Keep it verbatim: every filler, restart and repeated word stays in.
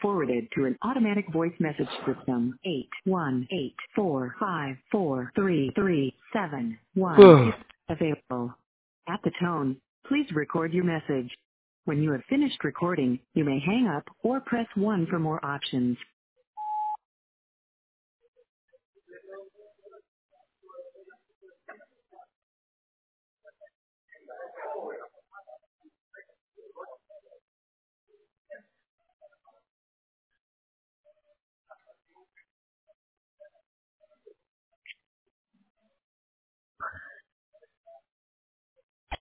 forwarded to an automatic voice message system. eight one eight four five four three three seven one is available. At the tone, please record your message. When you have finished recording, you may hang up or press one for more options.